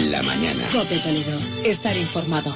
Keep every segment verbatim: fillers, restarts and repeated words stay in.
en la mañana. COPE Toledo. Estar informado.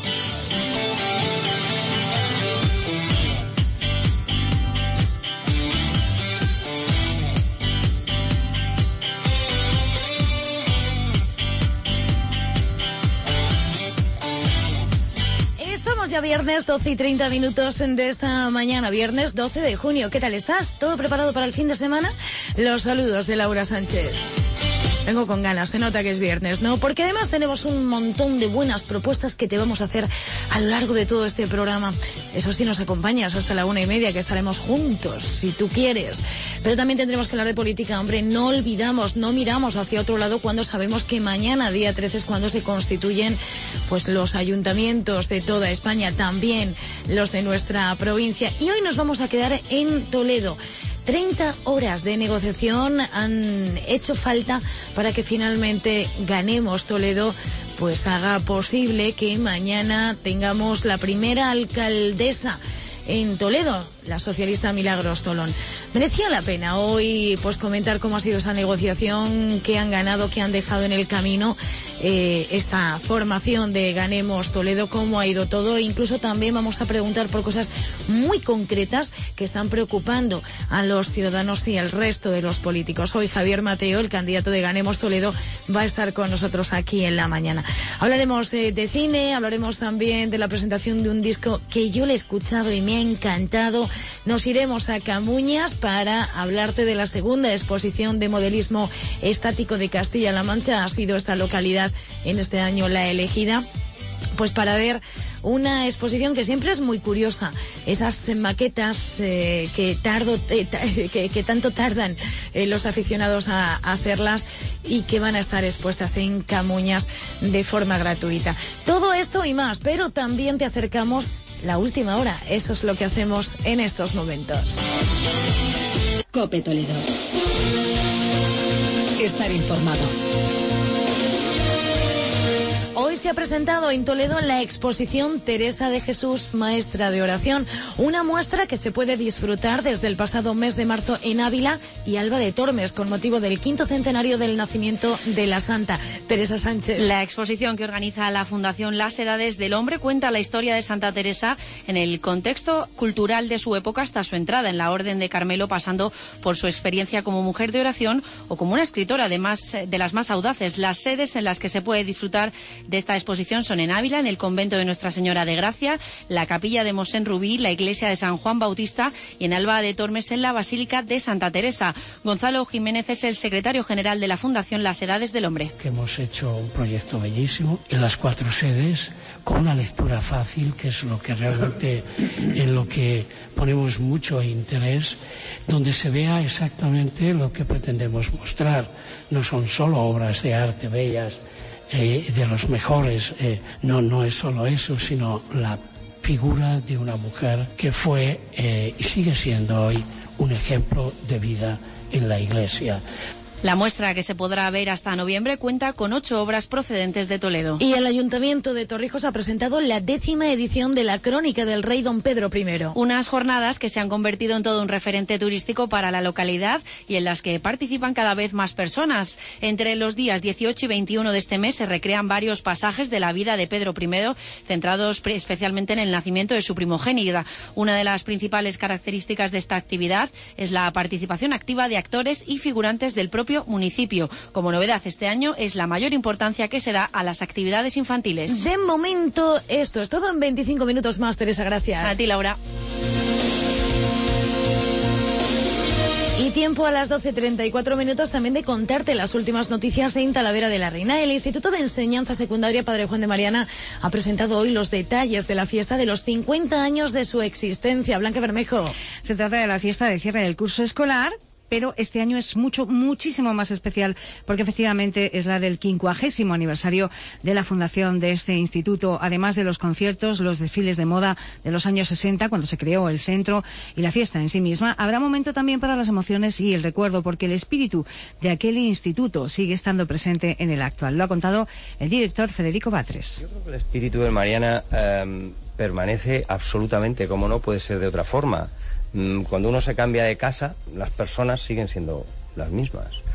Ya viernes, doce y treinta minutos de esta mañana, viernes doce de junio. ¿Qué tal estás? ¿Todo preparado para el fin de semana? Los saludos de Laura Sánchez. Vengo con ganas, se nota que es viernes, ¿no? Porque además tenemos un montón de buenas propuestas que te vamos a hacer a lo largo de todo este programa. Eso sí, nos acompañas hasta la una y media, que estaremos juntos, si tú quieres. Pero también tendremos que hablar de política, hombre. No olvidamos, no miramos hacia otro lado cuando sabemos que mañana, día trece, es cuando se constituyen pues los ayuntamientos de toda España, también los de nuestra provincia. Y hoy nos vamos a quedar en Toledo. treinta horas de negociación han hecho falta para que finalmente Ganemos Toledo pues haga posible que mañana tengamos la primera alcaldesa en Toledo, la socialista Milagros Tolón. Merecía la pena hoy pues comentar cómo ha sido esa negociación, qué han ganado, qué han dejado en el camino eh, esta formación de Ganemos Toledo, cómo ha ido todo. E incluso también vamos a preguntar por cosas muy concretas que están preocupando a los ciudadanos y al resto de los políticos. Hoy Javier Mateo, el candidato de Ganemos Toledo, va a estar con nosotros aquí en la mañana. Hablaremos eh, de cine, hablaremos también de la presentación de un disco que yo le he escuchado y me ha encantado. Nos iremos a Camuñas para hablarte de la segunda exposición de modelismo estático de Castilla-La Mancha. Ha sido esta localidad en este año la elegida, pues para ver una exposición que siempre es muy curiosa, esas maquetas eh, que tardo eh, que, que tanto tardan eh, los aficionados a, a hacerlas y que van a estar expuestas en Camuñas de forma gratuita. Todo esto y más, pero también te acercamos la última hora. Eso es lo que hacemos en estos momentos. COPE Toledo. Estar informado. Hoy se ha presentado en Toledo la exposición Teresa de Jesús, Maestra de Oración, una muestra que se puede disfrutar desde el pasado mes de marzo en Ávila y Alba de Tormes, con motivo del quinto centenario del nacimiento de la Santa. Teresa Sánchez. La exposición que organiza la Fundación Las Edades del Hombre cuenta la historia de Santa Teresa en el contexto cultural de su época hasta su entrada en la Orden de Carmelo, pasando por su experiencia como mujer de oración o como una escritora de, más, de las más audaces. Las sedes en las que se puede disfrutar de esta exposición son en Ávila, en el convento de Nuestra Señora de Gracia, la capilla de Mosén Rubí, la iglesia de San Juan Bautista y en Alba de Tormes en la Basílica de Santa Teresa. Gonzalo Jiménez es el secretario general de la Fundación Las Edades del Hombre. Que hemos hecho un proyecto bellísimo en las cuatro sedes, con una lectura fácil, que es lo que realmente en lo que ponemos mucho interés, donde se vea exactamente lo que pretendemos mostrar. No son solo obras de arte bellas, Eh, de los mejores, eh, no, no es solo eso, sino la figura de una mujer que fue eh, y sigue siendo hoy un ejemplo de vida en la Iglesia. La muestra, que se podrá ver hasta noviembre, cuenta con ocho obras procedentes de Toledo. Y el Ayuntamiento de Torrijos ha presentado la décima edición de la Crónica del Rey Don Pedro primero. Unas jornadas que se han convertido en todo un referente turístico para la localidad y en las que participan cada vez más personas. Entre los días dieciocho y veintiuno de este mes se recrean varios pasajes de la vida de Pedro primero, centrados especialmente en el nacimiento de su primogénita. Una de las principales características de esta actividad es la participación activa de actores y figurantes del propio municipio. Como novedad este año es la mayor importancia que se da a las actividades infantiles. De momento esto es todo. En veinticinco minutos más, Teresa, gracias. A ti, Laura. Y tiempo a las doce treinta y cuatro minutos también de contarte las últimas noticias en Talavera de la Reina. El Instituto de Enseñanza Secundaria Padre Juan de Mariana ha presentado hoy los detalles de la fiesta de los cincuenta años de su existencia. Blanca Bermejo. Se trata de la fiesta de cierre del curso escolar, pero este año es mucho, muchísimo más especial porque efectivamente es la del quincuagésimo aniversario de la fundación de este instituto, además de los conciertos, los desfiles de moda de los años sesenta, cuando se creó el centro, y la fiesta en sí misma. Habrá momento también para las emociones y el recuerdo, porque el espíritu de aquel instituto sigue estando presente en el actual. Lo ha contado el director Federico Batres. Yo creo que el espíritu de Mariana eh, permanece absolutamente, como no puede ser de otra forma. Cuando uno se cambia de casa, las personas siguen siendo las mismas.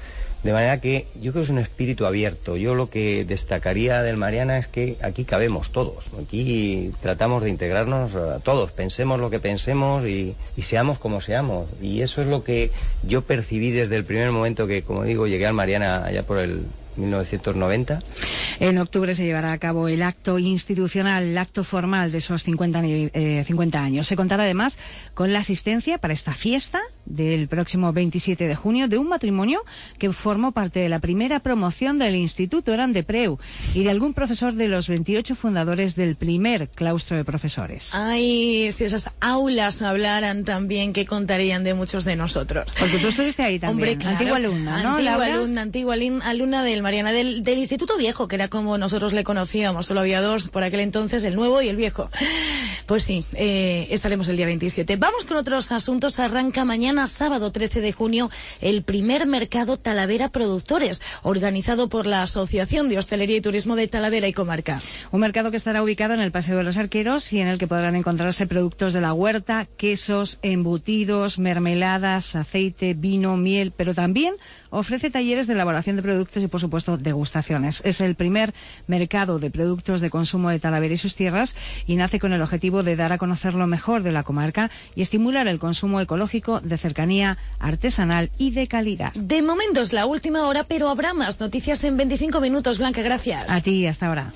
De manera que yo creo que es un espíritu abierto. Yo lo que destacaría del Mariana es que aquí cabemos todos. Aquí tratamos de integrarnos a todos, pensemos lo que pensemos y, y seamos como seamos. Y eso es lo que yo percibí desde el primer momento que, como digo, llegué al Mariana allá por el mil novecientos noventa. En octubre se llevará a cabo el acto institucional, el acto formal de esos cincuenta, eh, cincuenta años. Se contará además con la asistencia para esta fiesta del próximo veintisiete de junio de un matrimonio que formó parte de la primera promoción del Instituto, eran de Preu, y de algún profesor de los veintiocho fundadores del primer claustro de profesores. Ay, si esas aulas hablaran también, ¿qué contarían de muchos de nosotros? Porque tú estuviste ahí también. Hombre, claro, antigua alumna, ¿no? Antigua Laura? alumna, antigua alumna del Mariana, del, del Instituto Viejo, que era como nosotros le conocíamos. Solo había dos por aquel entonces, el nuevo y el viejo. Pues sí, eh, estaremos el día veintisiete. Vamos con otros asuntos. Arranca mañana, sábado trece de junio, el primer mercado Talavera Productores, organizado por la Asociación de Hostelería y Turismo de Talavera y Comarca. Un mercado que estará ubicado en el Paseo de los Arqueros y en el que podrán encontrarse productos de la huerta, quesos, embutidos, mermeladas, aceite, vino, miel, pero también ofrece talleres de elaboración de productos y, por supuesto, degustaciones. Es el primer mercado de productos de consumo de Talavera y sus tierras y nace con el objetivo de dar a conocer lo mejor de la comarca y estimular el consumo ecológico, de cercanía, artesanal y de calidad. De momento es la última hora, pero habrá más noticias en veinticinco minutos. Blanca, gracias. A ti, hasta ahora.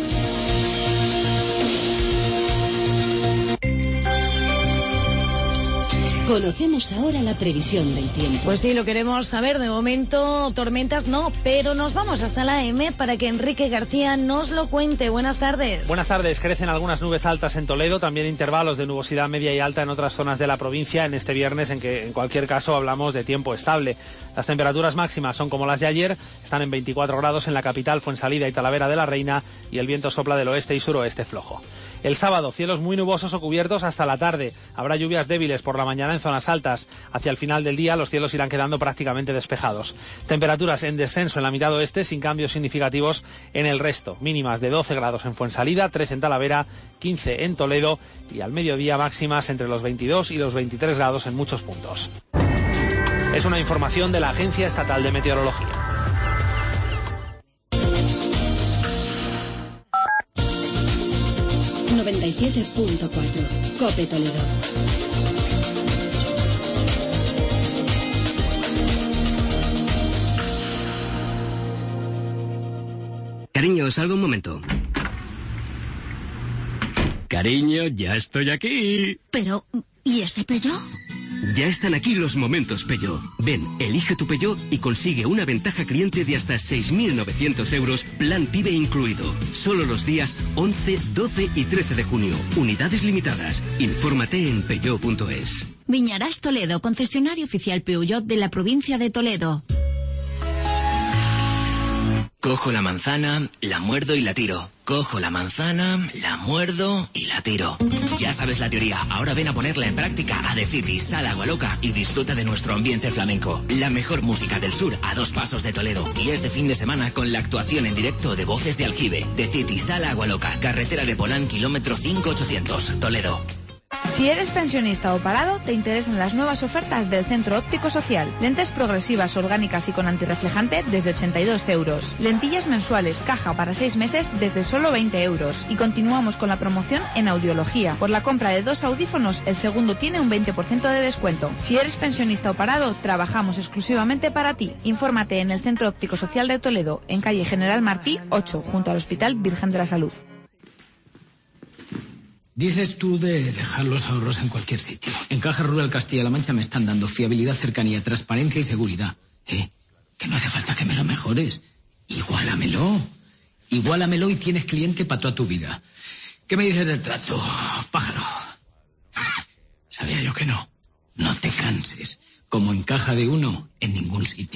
Conocemos ahora la previsión del tiempo. Pues sí, lo queremos saber. De momento, tormentas no, pero nos vamos hasta la A M para que Enrique García nos lo cuente. Buenas tardes. Buenas tardes. Crecen algunas nubes altas en Toledo, también intervalos de nubosidad media y alta en otras zonas de la provincia en este viernes, en que en cualquier caso hablamos de tiempo estable. Las temperaturas máximas son como las de ayer, están en veinticuatro grados en la capital, Fuensalida y Talavera de la Reina, y el viento sopla del oeste y suroeste flojo. El sábado, cielos muy nubosos o cubiertos hasta la tarde. Habrá lluvias débiles por la mañana en zonas altas. Hacia el final del día los cielos irán quedando prácticamente despejados. Temperaturas en descenso en la mitad oeste sin cambios significativos en el resto. Mínimas de doce grados en Fuensalida, trece en Talavera, quince en Toledo y al mediodía máximas entre los veintidós y los veintitrés grados en muchos puntos. Es una información de la Agencia Estatal de Meteorología. noventa y siete punto cuatro. COPE Toledo. Cariño, salgo un momento. Cariño, ya estoy aquí. Pero, ¿y ese Peugeot? Ya están aquí los momentos Peugeot. Ven, elige tu Peugeot y consigue una ventaja cliente de hasta seis mil novecientos euros, plan PIBE incluido. Solo los días once, doce y trece de junio. Unidades limitadas. Infórmate en peugeot punto es. Viñarás Toledo, concesionario oficial Peugeot de la provincia de Toledo. Cojo la manzana, la muerdo y la tiro. Cojo la manzana, la muerdo y la tiro. Ya sabes la teoría, ahora ven a ponerla en práctica a The City, Sala Agua Loca, y disfruta de nuestro ambiente flamenco. La mejor música del sur a dos pasos de Toledo. Y este fin de semana con la actuación en directo de Voces de Aljibe. The City, Sala Agua Loca, carretera de Polán, kilómetro cinco mil ochocientos, Toledo. Si eres pensionista o parado, te interesan las nuevas ofertas del Centro Óptico Social. Lentes progresivas, orgánicas y con antirreflejante desde ochenta y dos euros. Lentillas mensuales, caja para seis meses desde solo veinte euros. Y continuamos con la promoción en audiología. Por la compra de dos audífonos, el segundo tiene un veinte por ciento de descuento. Si eres pensionista o parado, trabajamos exclusivamente para ti. Infórmate en el Centro Óptico Social de Toledo, en calle General Martí ocho, junto al Hospital Virgen de la Salud. Dices tú de dejar los ahorros en cualquier sitio. En Caja Rural Castilla-La Mancha me están dando fiabilidad, cercanía, transparencia y seguridad. ¿Eh? Que no hace falta que me lo mejores. Igualamelo. Igualamelo y tienes cliente para toda tu vida. ¿Qué me dices del trato, pájaro? Sabía yo que no. No te canses. Como en Caja de Uno, en ningún sitio.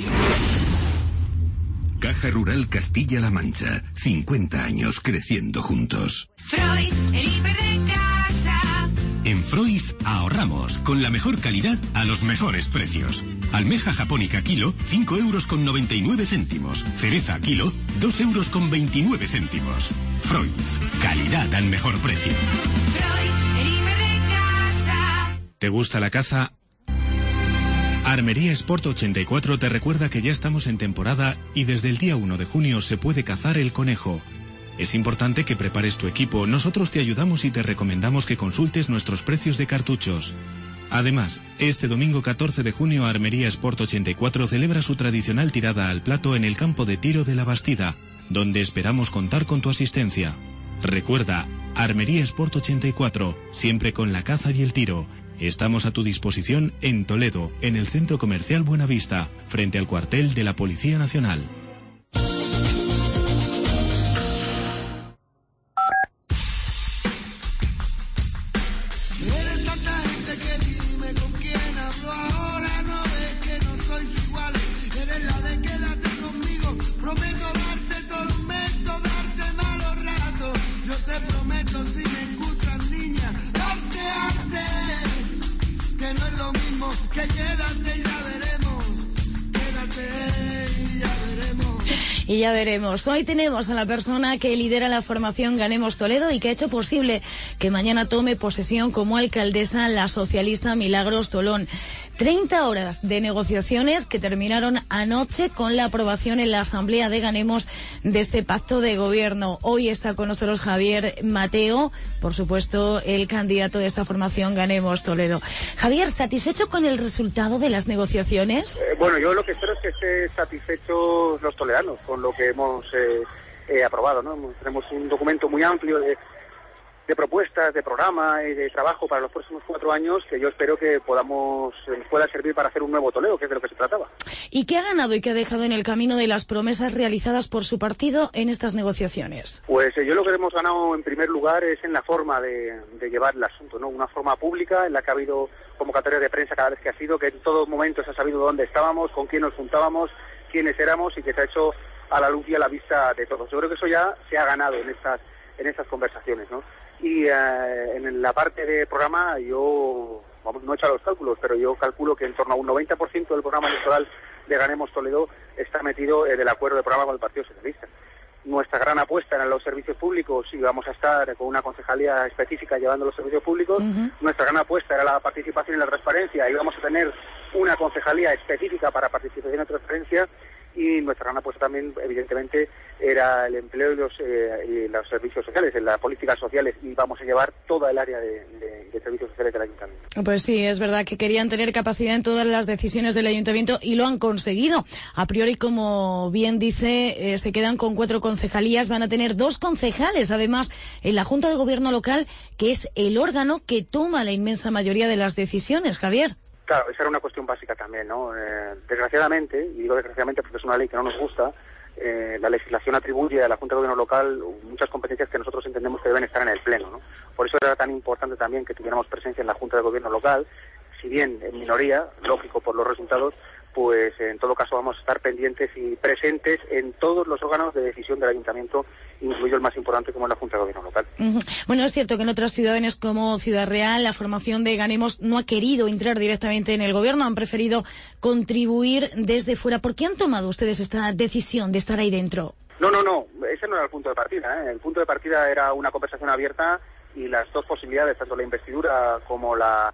Caja Rural Castilla-La Mancha. cincuenta años creciendo juntos. Freud, el hiper de casa. En Freud ahorramos con la mejor calidad a los mejores precios. Almeja japónica kilo, cinco euros con noventa y nueve céntimos. Cereza kilo, dos euros con veintinueve céntimos. Freud, calidad al mejor precio. Freud, el hiper de casa. ¿Te gusta la caza? Armería Sport ochenta y cuatro te recuerda que ya estamos en temporada y desde el día uno de junio se puede cazar el conejo. Es importante que prepares tu equipo, nosotros te ayudamos y te recomendamos que consultes nuestros precios de cartuchos. Además, este domingo catorce de junio Armería Sport ochenta y cuatro celebra su tradicional tirada al plato en el campo de tiro de La Bastida, donde esperamos contar con tu asistencia. Recuerda, Armería Sport ochenta y cuatro, siempre con la caza y el tiro. Estamos a tu disposición en Toledo, en el Centro Comercial Buenavista, frente al cuartel de la Policía Nacional. Y ya veremos. Hoy tenemos a la persona que lidera la formación Ganemos Toledo y que ha hecho posible que mañana tome posesión como alcaldesa la socialista Milagros Tolón. treinta horas de negociaciones que terminaron anoche con la aprobación en la Asamblea de Ganemos de este pacto de gobierno. Hoy está con nosotros Javier Mateo, por supuesto el candidato de esta formación Ganemos Toledo. Javier, ¿satisfecho con el resultado de las negociaciones? Eh, bueno, yo lo que espero es que estén satisfechos los toledanos con lo que hemos eh, eh, aprobado, ¿no? Tenemos un documento muy amplio de, de propuestas, de programa y de trabajo para los próximos cuatro años que yo espero que podamos eh, pueda servir para hacer un nuevo Toledo, que es de lo que se trataba. ¿Y qué ha ganado y qué ha dejado en el camino de las promesas realizadas por su partido en estas negociaciones? Pues eh, yo lo que hemos ganado en primer lugar es en la forma de, de llevar el asunto, ¿no? Una forma pública en la que ha habido convocatorias de prensa cada vez que ha sido, que en todo momento se ha sabido dónde estábamos, con quién nos juntábamos, quiénes éramos y que se ha hecho a la luz y a la vista de todos. Yo creo que eso ya se ha ganado en estas en estas conversaciones, ¿no? Y eh, en la parte de programa yo, vamos, no he hecho los cálculos, pero yo calculo que en torno a un noventa por ciento del programa electoral de Ganemos Toledo está metido en el acuerdo de programa con el Partido Socialista. Nuestra gran apuesta era en los servicios públicos y vamos a estar con una concejalía específica llevando los servicios públicos. Uh-huh. Nuestra gran apuesta era la participación y la transparencia y vamos a tener una concejalía específica para participación y transparencia. Y nuestra gran apuesta también, evidentemente, era el empleo y los, eh, y los servicios sociales, en las políticas sociales, y vamos a llevar toda el área de, de, de servicios sociales del Ayuntamiento. Pues sí, es verdad que querían tener capacidad en todas las decisiones del Ayuntamiento y lo han conseguido. A priori, como bien dice, eh, se quedan con cuatro concejalías, van a tener dos concejales, además, en la Junta de Gobierno Local, que es el órgano que toma la inmensa mayoría de las decisiones, Javier. Claro, esa era una cuestión básica también, ¿no? Eh, desgraciadamente, y digo desgraciadamente porque es una ley que no nos gusta, eh, la legislación atribuye a la Junta de Gobierno Local muchas competencias que nosotros entendemos que deben estar en el Pleno, ¿no? Por eso era tan importante también que tuviéramos presencia en la Junta de Gobierno Local, si bien en minoría, lógico por los resultados, pues en todo caso vamos a estar pendientes y presentes en todos los órganos de decisión del Ayuntamiento, incluido el más importante como es la Junta de Gobierno Local. Uh-huh. Bueno, es cierto que en otras ciudades como Ciudad Real la formación de Ganemos no ha querido entrar directamente en el gobierno, han preferido contribuir desde fuera. ¿Por qué han tomado ustedes esta decisión de estar ahí dentro? No, no, no, ese no era el punto de partida, ¿eh? El punto de partida era una conversación abierta y las dos posibilidades, tanto la investidura como la...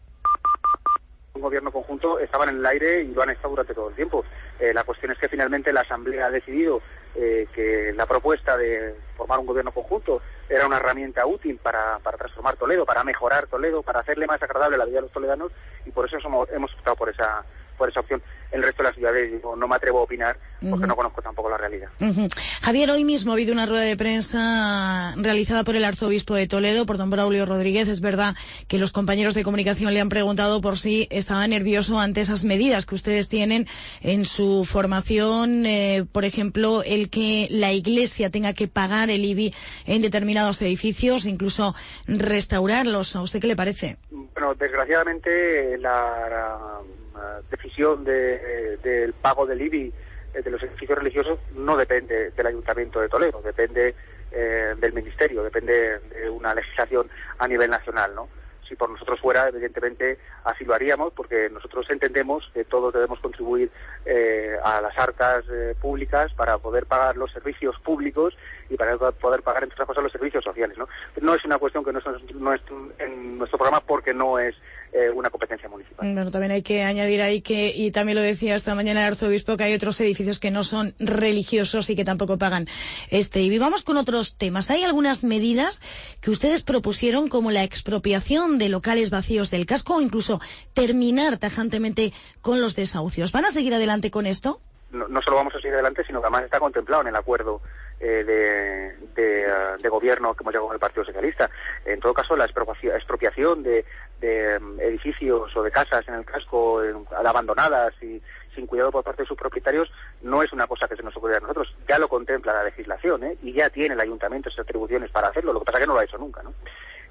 un gobierno conjunto, estaban en el aire y lo han estado durante todo el tiempo. Eh, la cuestión es que finalmente la Asamblea ha decidido eh, que la propuesta de formar un gobierno conjunto era una herramienta útil para, para transformar Toledo, para mejorar Toledo, para hacerle más agradable la vida a los toledanos y por eso somos, hemos optado por esa por esa opción. El resto de las ciudades digo, no me atrevo a opinar porque uh-huh. no conozco tampoco la realidad. Uh-huh. Javier, hoy mismo ha habido una rueda de prensa realizada por el arzobispo de Toledo, por don Braulio Rodríguez. Es verdad que los compañeros de comunicación le han preguntado por si estaba nervioso ante esas medidas que ustedes tienen en su formación, eh, por ejemplo, el que la Iglesia tenga que pagar el I B I en determinados edificios, incluso restaurarlos. ¿A usted qué le parece? Bueno, desgraciadamente la... la... decisión de, de, del pago del I B I de los edificios religiosos no depende del Ayuntamiento de Toledo, depende eh, del Ministerio, depende de una legislación a nivel nacional, ¿no? Si por nosotros fuera, evidentemente así lo haríamos, porque nosotros entendemos que todos debemos contribuir eh, a las arcas eh, públicas para poder pagar los servicios públicos y para poder pagar, entre otras cosas, los servicios sociales, ¿no? No es una cuestión que no es, no es en nuestro programa porque no es eh, una competencia municipal. Bueno, también hay que añadir ahí que, y también lo decía esta mañana el arzobispo, que hay otros edificios que no son religiosos y que tampoco pagan este I B I. Vamos con otros temas. Hay algunas medidas que ustedes propusieron, como la expropiación de locales vacíos del casco o incluso terminar tajantemente con los desahucios. ¿Van a seguir adelante con esto? No, no solo vamos a seguir adelante, sino que además está contemplado en el acuerdo eh, de, de, uh, de gobierno que hemos llegado con el Partido Socialista. En todo caso, la expropiación, expropiación de, de um, edificios o de casas en el casco eh, abandonadas y sin cuidado por parte de sus propietarios no es una cosa que se nos ocurriera a nosotros. Ya lo contempla la legislación, ¿eh? Y ya tiene el ayuntamiento esas atribuciones para hacerlo. Lo que pasa es que no lo ha hecho nunca, ¿no?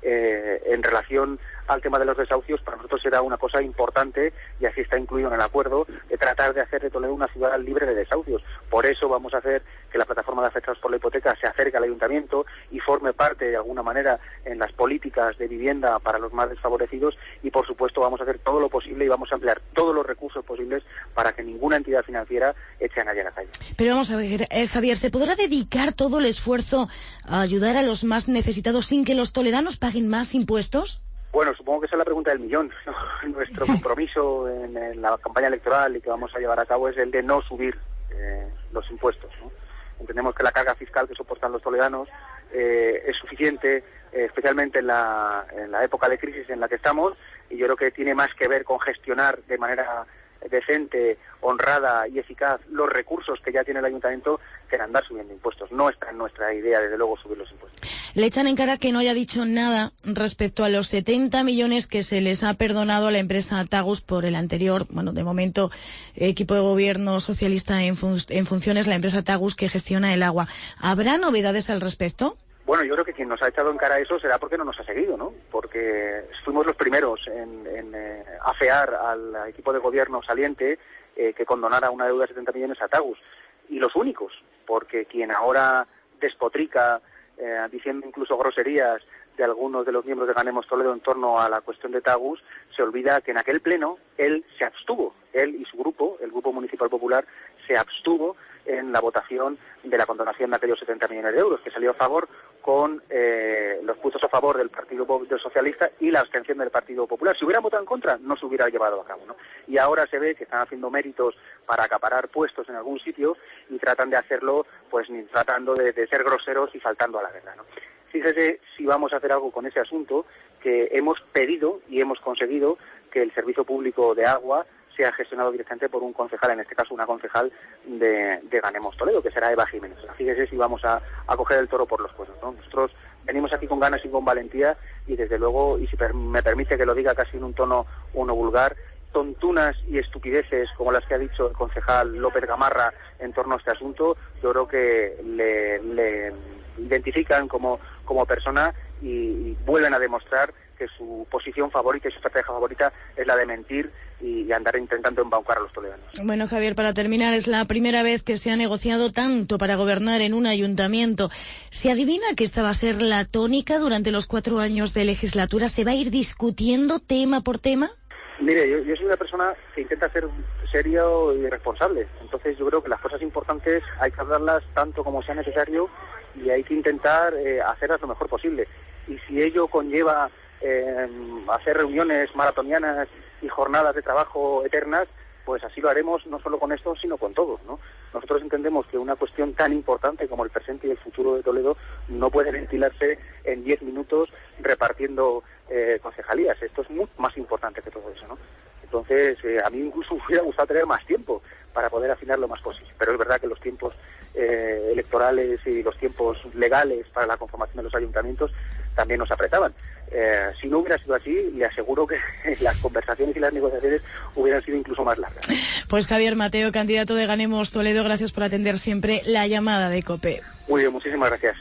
Eh, en relación al tema de los desahucios, para nosotros era una cosa importante, y así está incluido en el acuerdo, de tratar de hacer de Toledo una ciudad libre de desahucios. Por eso vamos a hacer que la plataforma de afectados por la hipoteca se acerque al ayuntamiento y forme parte de alguna manera en las políticas de vivienda para los más desfavorecidos, y por supuesto vamos a hacer todo lo posible y vamos a emplear todos los recursos posibles para que ninguna entidad financiera eche a nadie a la calle. Pero vamos a ver, eh, Javier, ¿se podrá dedicar todo el esfuerzo a ayudar a los más necesitados sin que los toledanos paguen más impuestos? Bueno, supongo que esa es la pregunta del millón, ¿no? Nuestro compromiso en, en la campaña electoral y que vamos a llevar a cabo es el de no subir eh, los impuestos, ¿no? Entendemos que la carga fiscal que soportan los toledanos eh, es suficiente, eh, especialmente en la, en la época de crisis en la que estamos, y yo creo que tiene más que ver con gestionar de manera decente, honrada y eficaz los recursos que ya tiene el ayuntamiento que en andar subiendo impuestos. No está en nuestra idea, desde luego, subir los impuestos. Le echan en cara que no haya dicho nada respecto a los setenta millones que se les ha perdonado a la empresa Tagus por el anterior, bueno, de momento, equipo de gobierno socialista en, fun- en funciones, la empresa Tagus que gestiona el agua. ¿Habrá novedades al respecto? Bueno, yo creo que quien nos ha echado en cara eso será porque no nos ha seguido, ¿no? Porque fuimos los primeros en, en eh, afear al equipo de gobierno saliente eh, que condonara una deuda de setenta millones a Tagus. Y los únicos, porque quien ahora despotrica, eh, diciendo incluso groserías de algunos de los miembros de Ganemos Toledo en torno a la cuestión de Tagus, se olvida que en aquel pleno él se abstuvo, él y su grupo, el Grupo Municipal Popular, se abstuvo en la votación de la condonación de aquellos setenta millones de euros, que salió a favor con eh, los puntos a favor del Partido del Socialista y la abstención del Partido Popular. Si hubieran votado en contra, no se hubiera llevado a cabo, ¿no? Y ahora se ve que están haciendo méritos para acaparar puestos en algún sitio y tratan de hacerlo, pues ni tratando de, de ser groseros y faltando a la verdad, ¿no? Fíjese si vamos a hacer algo con ese asunto, que hemos pedido y hemos conseguido que el servicio público de agua sea gestionado directamente por un concejal, en este caso una concejal de, de Ganemos Toledo, que será Eva Jiménez. Fíjese si vamos a, a coger el toro por los cuernos, ¿no? Nosotros venimos aquí con ganas y con valentía, y desde luego, y si per, me permite que lo diga casi en un tono uno vulgar, tontunas y estupideces como las que ha dicho el concejal López Gamarra en torno a este asunto, yo creo que le, le identifican como, como persona y, y vuelven a demostrar que su posición favorita y su estrategia favorita es la de mentir y, y andar intentando embaucar a los toledanos. Bueno, Javier, para terminar, es la primera vez que se ha negociado tanto para gobernar en un ayuntamiento. ¿Se adivina que esta va a ser la tónica durante los cuatro años de legislatura? ¿Se va a ir discutiendo tema por tema? Mire, yo, yo soy una persona que intenta ser serio y responsable. Entonces yo creo que las cosas importantes hay que hablarlas tanto como sea necesario y hay que intentar eh, hacerlas lo mejor posible. Y si ello conlleva eh, hacer reuniones maratonianas y jornadas de trabajo eternas, pues así lo haremos, no solo con esto, sino con todos, ¿no? Nosotros entendemos que una cuestión tan importante como el presente y el futuro de Toledo no puede ventilarse en diez minutos repartiendo eh, concejalías. Esto es mucho más importante que todo eso, ¿no? Entonces, eh, a mí incluso me hubiera gustado tener más tiempo para poder afinar lo más posible. Pero es verdad que los tiempos eh, electorales y los tiempos legales para la conformación de los ayuntamientos también nos apretaban. Eh, si no hubiera sido así, le aseguro que las conversaciones y las negociaciones hubieran sido incluso más largas. Pues Javier Mateo, candidato de Ganemos Toledo, gracias por atender siempre la llamada de COPE. Muy bien, muchísimas gracias.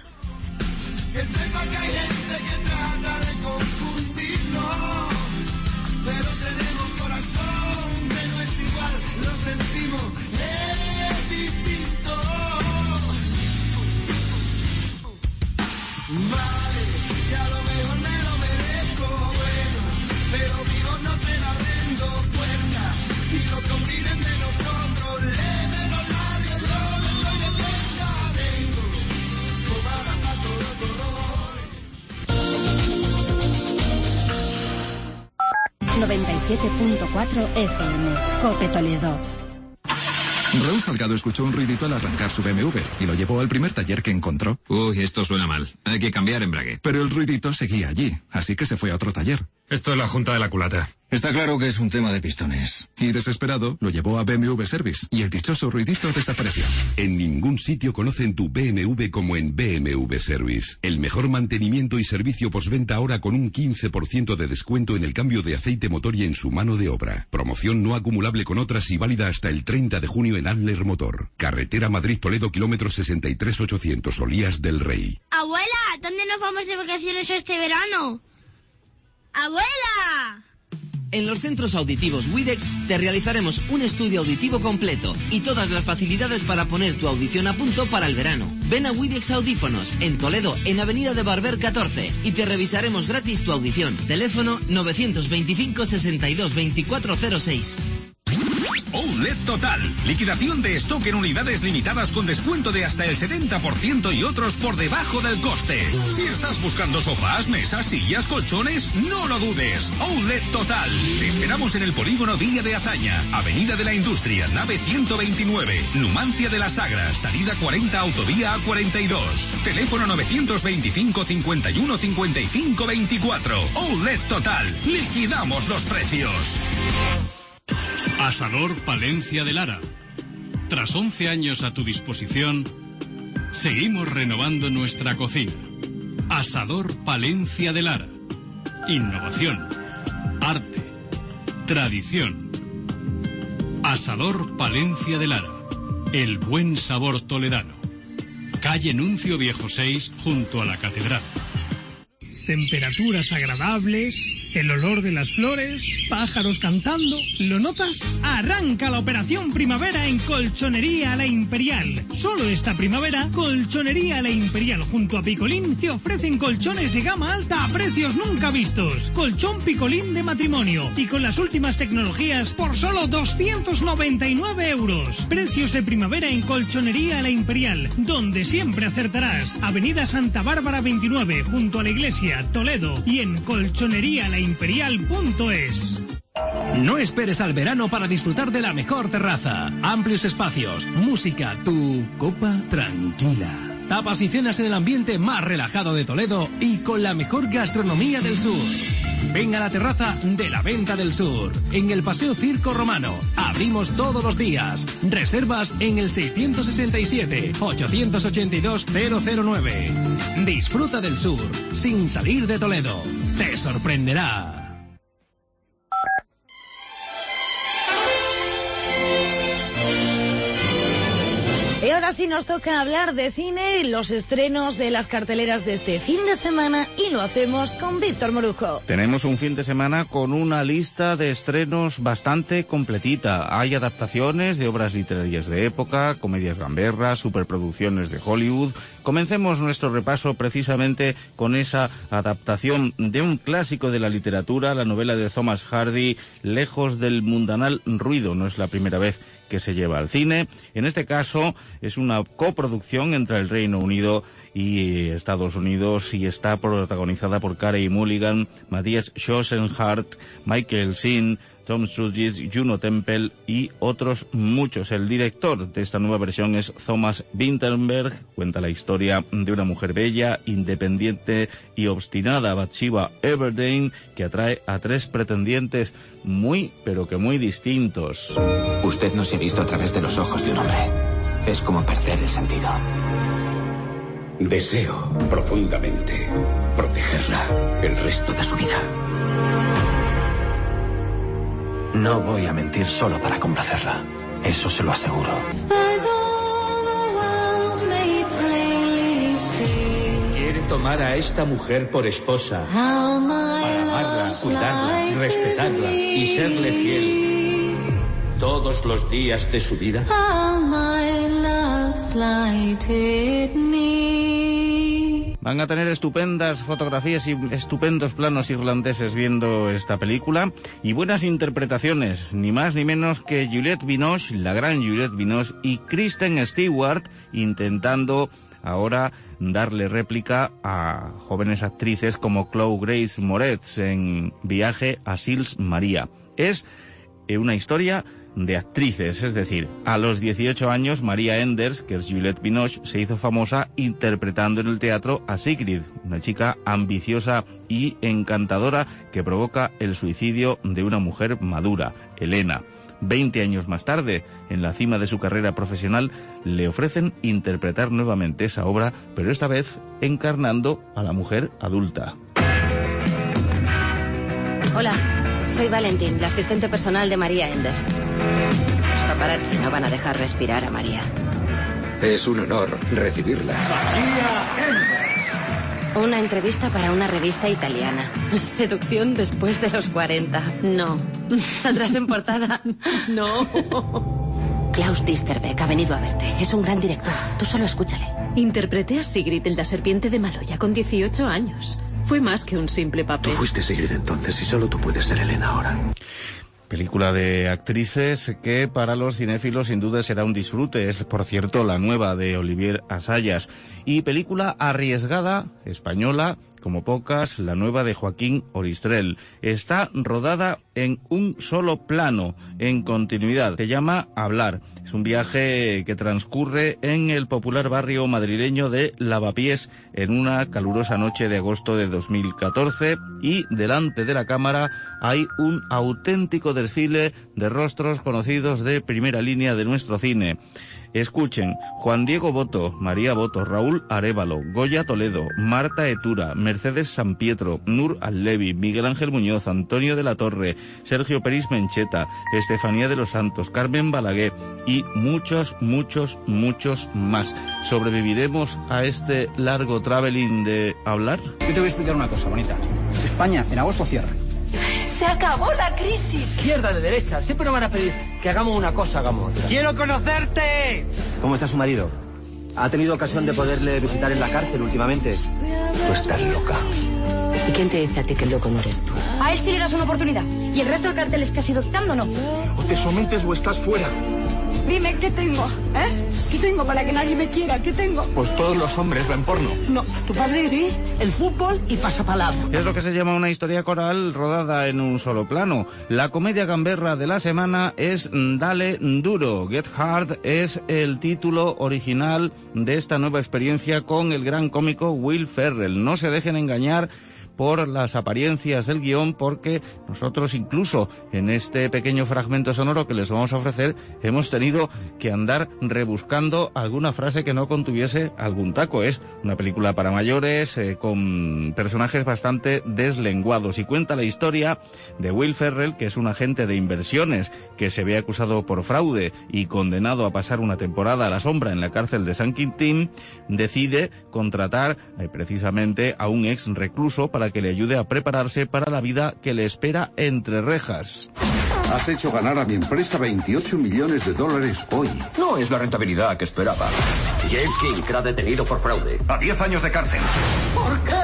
Que sepa que hay gente que trata de confundirnos, pero tenemos corazón que no es igual, lo sentimos, es distinto. Vale, y a lo mejor me lo merezco, bueno, pero vivo no te la vendo puerta, y lo que opinen de nosotros noventa y siete punto cuatro F M. Cope Toledo. Raúl Salgado escuchó un ruidito al arrancar su B M W y lo llevó al primer taller que encontró. Uy, esto suena mal. Hay que cambiar embrague. Pero el ruidito seguía allí, así que se fue a otro taller. Esto es la junta de la culata. Está claro que es un tema de pistones. Y desesperado, lo llevó a B M W Service y el dichoso ruidito desapareció. En ningún sitio conocen tu B M W como en B M W Service. El mejor mantenimiento y servicio postventa ahora con un quince por ciento de descuento en el cambio de aceite motor y en su mano de obra. Promoción no acumulable con otras y válida hasta el treinta de junio en Adler Motor. Carretera Madrid-Toledo, kilómetro sesenta y tres ochocientos, Olías del Rey. Abuela, ¿dónde nos vamos de vacaciones este verano? ¡Abuela! En los centros auditivos Widex te realizaremos un estudio auditivo completo y todas las facilidades para poner tu audición a punto para el verano. Ven a Widex Audífonos, en Toledo, en Avenida de Barber catorce, y te revisaremos gratis tu audición. Teléfono nueve dos cinco, sesenta y dos, veinticuatro cero seis. Outlet Total. Liquidación de stock en unidades limitadas con descuento de hasta el setenta por ciento y otros por debajo del coste. Si estás buscando sofás, mesas, sillas, colchones, no lo dudes. Outlet Total. Te esperamos en el polígono Villa de Azaña, Avenida de la Industria, nave ciento veintinueve, Numancia de las Sagras, salida cuarenta, autovía A cuarenta y dos. Teléfono nueve dos cinco, cincuenta y uno, cincuenta y cinco veinticuatro. Outlet Total. Liquidamos los precios. Asador Palencia de Lara. Tras once años a tu disposición, seguimos renovando nuestra cocina. Asador Palencia de Lara. Innovación, arte, tradición. Asador Palencia de Lara. El buen sabor toledano. Calle Nuncio Viejo seis, junto a la catedral. Temperaturas agradables, el olor de las flores, pájaros cantando. ¿Lo notas? Arranca la operación primavera en Colchonería La Imperial. Solo esta primavera, Colchonería La Imperial junto a Picolín te ofrecen colchones de gama alta a precios nunca vistos. Colchón Picolín de matrimonio y con las últimas tecnologías por solo doscientos noventa y nueve euros. Precios de primavera en Colchonería La Imperial, donde siempre acertarás. Avenida Santa Bárbara veintinueve, junto a la iglesia, Toledo, y en colchonería la imperial punto es. No esperes al verano para disfrutar de la mejor terraza. Amplios espacios, música, tu copa tranquila. Tapas y cenas en el ambiente más relajado de Toledo y con la mejor gastronomía del sur. Ven a la terraza de la Venta del Sur, en el Paseo Circo Romano. Abrimos todos los días. Reservas en el seiscientos sesenta y siete, ochocientos ochenta y dos, cero cero nueve. Disfruta del sur, sin salir de Toledo. Te sorprenderá. Y ahora sí nos toca hablar de cine, los estrenos de las carteleras de este fin de semana, y lo hacemos con Víctor Morujo. Tenemos un fin de semana con una lista de estrenos bastante completita. Hay adaptaciones de obras literarias de época, comedias gamberras, superproducciones de Hollywood. Comencemos nuestro repaso precisamente con esa adaptación de un clásico de la literatura, la novela de Thomas Hardy, Lejos del mundanal ruido. No es la primera vez que se lleva al cine. En este caso es una coproducción entre el Reino Unido y Estados Unidos y está protagonizada por Carey Mulligan, Matthias Schoenhardt, Michael Sheen, Tom Sturridge, Juno Temple y otros muchos. El director de esta nueva versión es Thomas Vinterberg. Cuenta la historia de una mujer bella, independiente y obstinada, Bathsheba Everdeen, que atrae a tres pretendientes muy, pero que muy distintos. Usted no se ha visto a través de los ojos de un hombre. Es como perder el sentido. Deseo profundamente protegerla el resto de su vida. No voy a mentir solo para complacerla. Eso se lo aseguro. Quiere tomar a esta mujer por esposa para amarla, cuidarla, respetarla y serle fiel todos los días de su vida. Van a tener estupendas fotografías y estupendos planos irlandeses viendo esta película y buenas interpretaciones, ni más ni menos que Juliette Binoche, la gran Juliette Binoche, y Kristen Stewart intentando ahora darle réplica a jóvenes actrices como Chloe Grace Moretz en Viaje a Sils Maria. Es una historia de actrices, es decir, a los dieciocho años Maria Enders, que es Juliette Binoche, se hizo famosa interpretando en el teatro a Sigrid, una chica ambiciosa y encantadora que provoca el suicidio de una mujer madura, Elena. Veinte años más tarde, en la cima de su carrera profesional, le ofrecen interpretar nuevamente esa obra, pero esta vez encarnando a la mujer adulta. Hola. Soy Valentín, la asistente personal de Maria Enders. Los paparazzi no van a dejar respirar a María. Es un honor recibirla. Maria Enders. Una entrevista para una revista italiana. La seducción después de los cuarenta. No. ¿Saldrás en portada? No. Klaus Disterbeck ha venido a verte. Es un gran director. Tú solo escúchale. Interpreté a Sigrid en La serpiente de Maloya con dieciocho años. Fue más que un simple papel. Tú fuiste Sigrid entonces y solo tú puedes ser Elena ahora. Película de actrices que para los cinéfilos sin duda será un disfrute. Es, por cierto, la nueva de Olivier Assayas. Y película arriesgada, española, como pocas, la nueva de Joaquín Oristrel. Está rodada en un solo plano, en continuidad. Se llama Hablar. Es un viaje que transcurre en el popular barrio madrileño de Lavapiés en una calurosa noche de agosto de dos mil catorce y delante de la cámara hay un auténtico desfile de rostros conocidos de primera línea de nuestro cine. Escuchen: Juan Diego Boto, María Boto, Raúl Arévalo, Goya Toledo, Marta Etura, Mercedes Sampietro, Nur Al-Levi, Miguel Ángel Muñoz, Antonio de la Torre, Sergio Peris Mencheta, Estefanía de los Santos, Carmen Balaguer y muchos, muchos, muchos más. ¿Sobreviviremos a este largo traveling de Hablar? Yo te voy a explicar una cosa, bonita. España en agosto cierra. ¡Se acabó la crisis! Izquierda, de derecha, siempre nos van a pedir que hagamos una cosa, hagamos otra. ¡Quiero conocerte! ¿Cómo está su marido? ¿Ha tenido ocasión de poderle visitar en la cárcel últimamente? Tú estás loca. ¿Y quién te dice a ti que el loco no eres tú? A él sí le das una oportunidad. ¿Y el resto del cartel es que has ido optando o no? O te sometes o estás fuera. Dime, ¿qué tengo? ¿Eh? ¿Qué tengo para que nadie me quiera? ¿Qué tengo? Pues todos los hombres ven porno. No, tu padre vi el fútbol y pasapalabra. Es lo que se llama una historia coral rodada en un solo plano. La comedia gamberra de la semana es Dale Duro. Get Hard es el título original de esta nueva experiencia con el gran cómico Will Ferrell. No se dejen engañar por las apariencias del guión, porque nosotros incluso en este pequeño fragmento sonoro que les vamos a ofrecer hemos tenido que andar rebuscando alguna frase que no contuviese algún taco. Es una película para mayores eh, con personajes bastante deslenguados y cuenta la historia de Will Ferrell, que es un agente de inversiones que se ve acusado por fraude y condenado a pasar una temporada a la sombra en la cárcel de San Quintín. Decide contratar eh, precisamente a un ex recluso para que le ayude a prepararse para la vida que le espera entre rejas. Has hecho ganar a mi empresa veintiocho millones de dólares hoy. No es la rentabilidad que esperaba. James King queda detenido por fraude. A diez años de cárcel. ¿Por qué?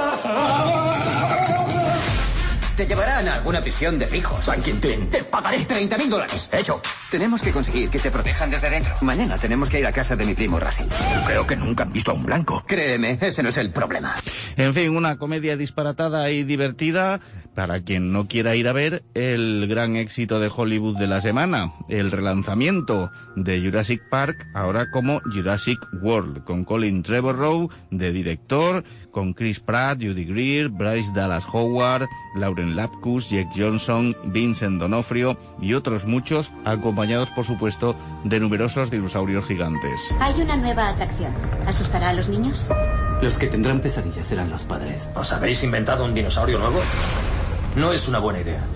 Te llevarán a alguna prisión de fijos. San Quintín, te pagaré treinta mil dólares. Hecho. Tenemos que conseguir que te protejan desde dentro. Mañana tenemos que ir a casa de mi primo Russell. Creo que nunca han visto a un blanco. Créeme, ese no es el problema. En fin, una comedia disparatada y divertida para quien no quiera ir a ver el gran éxito de Hollywood de la semana, el relanzamiento de Jurassic Park, ahora como Jurassic World, con Colin Trevorrow de director, con Chris Pratt, Judy Greer, Bryce Dallas Howard, Lauren Lapkus, Jake Johnson, Vincent D'Onofrio y otros muchos, acompañados por supuesto de numerosos dinosaurios gigantes. Hay una nueva atracción. ¿Asustará a los niños? Los que tendrán pesadillas serán los padres. ¿Os habéis inventado un dinosaurio nuevo? No es una buena idea.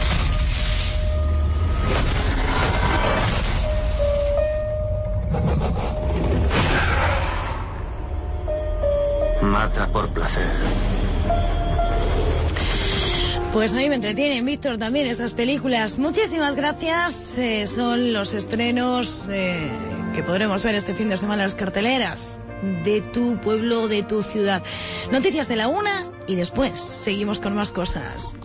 Mata por placer. Pues a mí me entretienen, Víctor, también estas películas. Muchísimas gracias. Eh, son los estrenos eh, que podremos ver este fin de semana en las carteleras. de tu pueblo, de tu ciudad. Noticias de la una y después seguimos con más cosas.